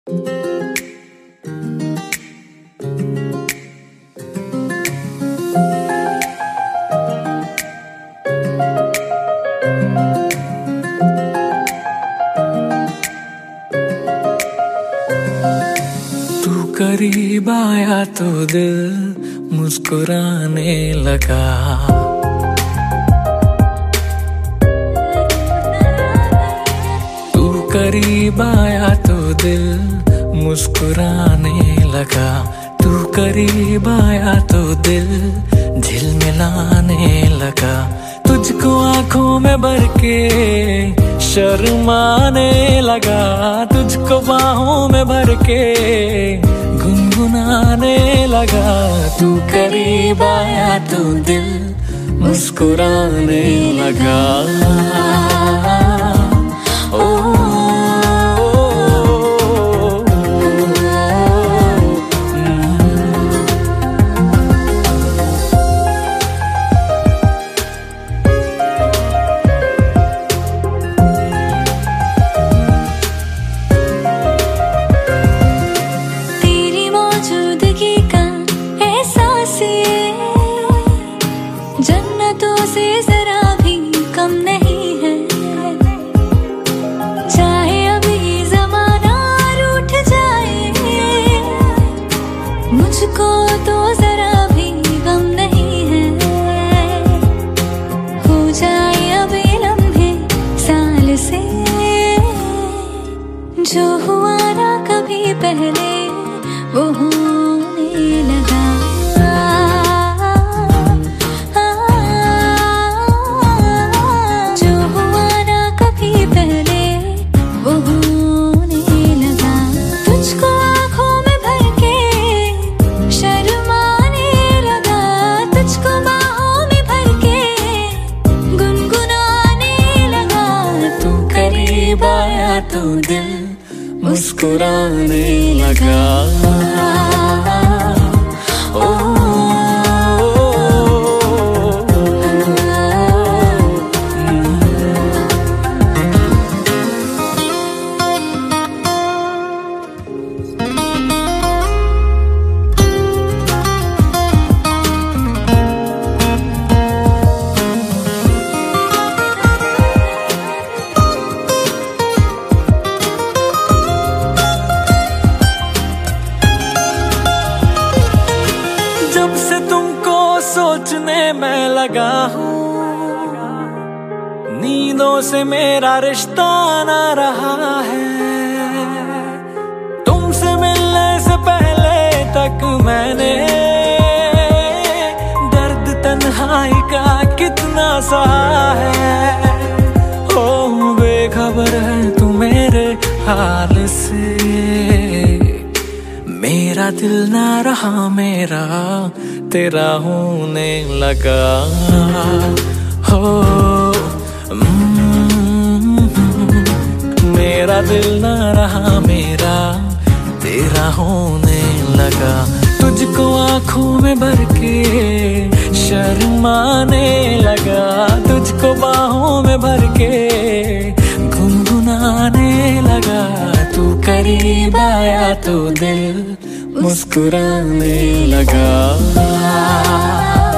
तू करीब आया तो दिल मुस्कुराने लगा। तू करीब आया तो दिल मुस्कुराने लगा। तू करीब आया तो दिल झिलमिलाने लगा। तुझको आंखों में भर के शर्माने लगा। तुझको बाहों में भर के गुनगुनाने लगा। तू करीब आया तो दिल मुस्कुराने लगा। जन्नतों से जरा भी कम नहीं है। चाहे अभी जमाना रूठ जाए, मुझको तो जरा भी गम नहीं है। हो जाए अभी लम्हे साल से, जो हुआ ना कभी पहले वो होने लगा। तो दिल मुस्कुराने लगा। जब से तुमको सोचने में लगा हूँ, नींदों से मेरा रिश्ता ना रहा है। तुमसे मिलने से पहले तक मैंने दर्द तन्हाई का कितना सहा है। ओ बेखबर है तू मेरे हाल से, मेरा दिल ना रहा मेरा तेरा होने लगा। हो मेरा दिल ना रहा मेरा तेरा होने लगा। तुझको आंखों में भर के शर्माने लगा। तुझको बाहों में भर के गुनगुनाने लगा। तू करीब आया तो दिल मुस्कुराने लगा।